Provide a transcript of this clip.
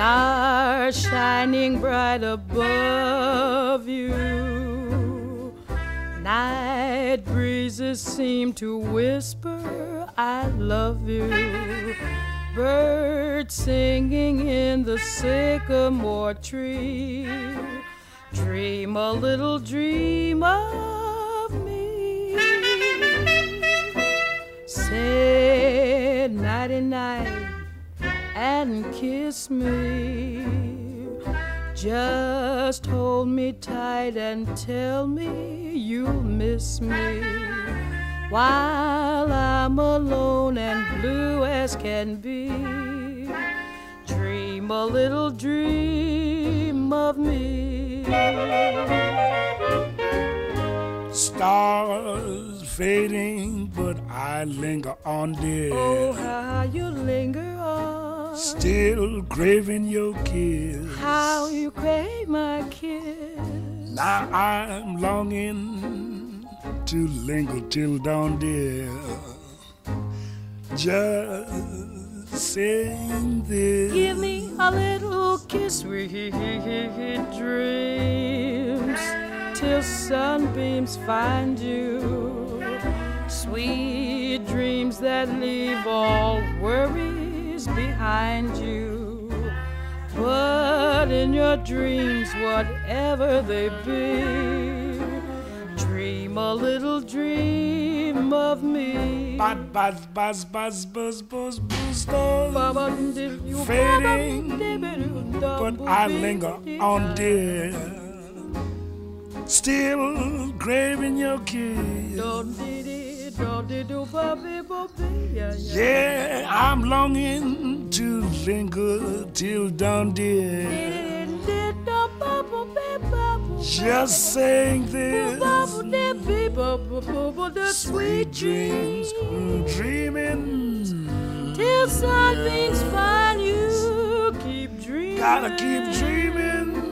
Stars shining bright above you. Night breezes seem to whisper, I love you. Birds singing in the sycamore tree. Dream a little dream of me. Say nighty-night and kiss me. Just hold me tight and tell me you'll miss me while I'm alone and blue as can be. Dream a little dream of me. Stars fading, but I linger on, dear. Oh, how you linger on. Still craving your kiss. How you crave my kiss. Now I'm longing to linger till dawn, dear. Just saying this. Give me a little kiss, sweet dreams, till sunbeams find you. Sweet dreams that leave all worries behind you. But in your dreams, whatever they be, dream a little dream of me. Buzz, buzz, buzz, buzz, buzz, buzz, stars fading, but I linger on, dear. Still craving your kiss. Yeah, I'm longing to linger till dawn, dear. Just saying this. Sweet dreams, dreaming till sunbeams find you. Keep dreaming. Gotta keep dreaming.